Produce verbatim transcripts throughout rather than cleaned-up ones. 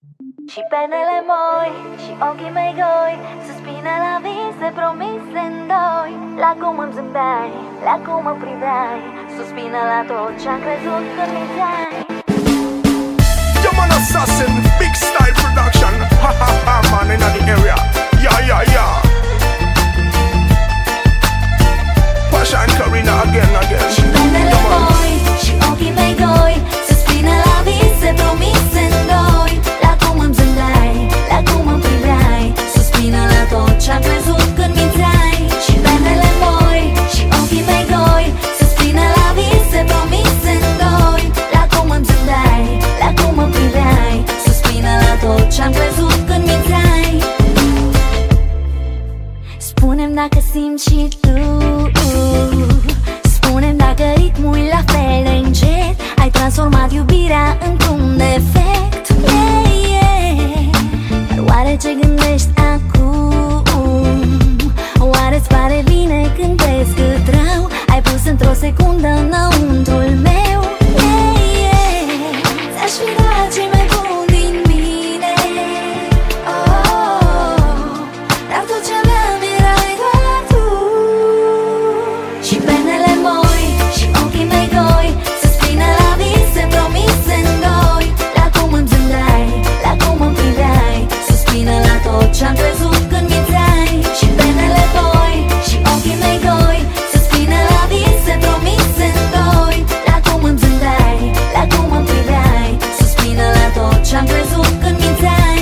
Și penele moi și ochii mei goi suspină la vise promise în doi. La cum îmi zâmbeai, la cum mă priveai, suspină la tot ce-am crezut când minteai. Yo man assassin, big style production. Ha ha ha man in the area. Yeah yeah yeah. Pasha and Karina again again. Și penele moi și ochii mei goi suspină la vise promise în doi. La cum îmi zâmbeai, la cum mă priveai, suspină la tot ce-am crezut când minteai. Și penele moi și ochii mei goi suspină la vise promise în doi. La cum îmi zâmbeai, la cum mă priveai, suspină la tot ce-am crezut când minteai. Spune-mi dacă simți și tu, spune-mi dacă ritmul e la fel de încet. Ai transformat iubirea într-un defect, yeah, yeah. Dar oare ce gândești acum? Oare-ți pare bine când vezi cât rău ai pus într-o secundă înăuntrul meu, yeah, yeah. Ți-aș fi dat ce mai bun din mine, oh, dar tot ce aveam erai doar tu. Și penele moi și ochii mei goi suspină la vise promise în doi. La cum îmi zâmbeai, la cum mă priveai, suspină la tot ce-am crezut când minteai. Și penele moi și ochii mei goi suspină la vise promise în doi. La cum îmi zâmbeai, la cum mă priveai, suspină la tot ce-am crezut când minteai.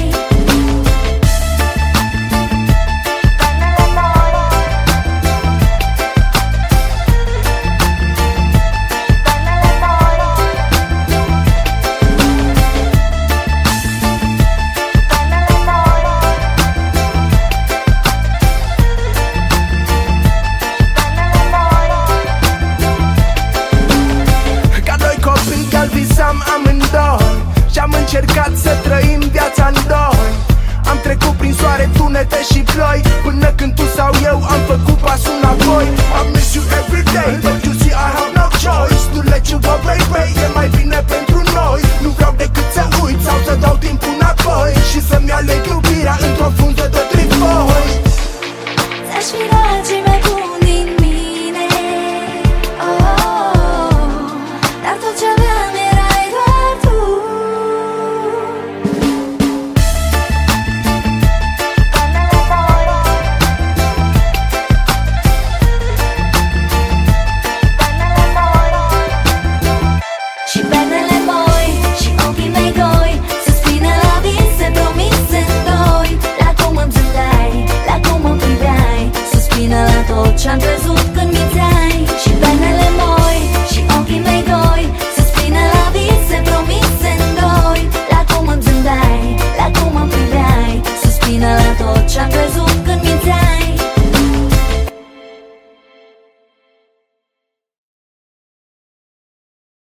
Ca doi copii chiar visam amândoi și-am încercat să trăim viața în doi. Am trecut prin soare, tunete și ploi, până când tu sau eu am făcut pasul înapoi. I miss you every day, but you see I have no choice to let you go, baby. E mai bine pentru noi. Nu vreau decât să uit sau să dau timpul înapoi și să-mi aleg iubirea într-o frunză de trifoi. Ți-aș fi dat ce mai bun din mine, oh, dar tot ce aveam erai doar tu. Și penele moi și ochii mei goi suspină la vise promise în doi. La cum îmi zâmbeai, la cum mă priveai, suspină la tot ce-am crezut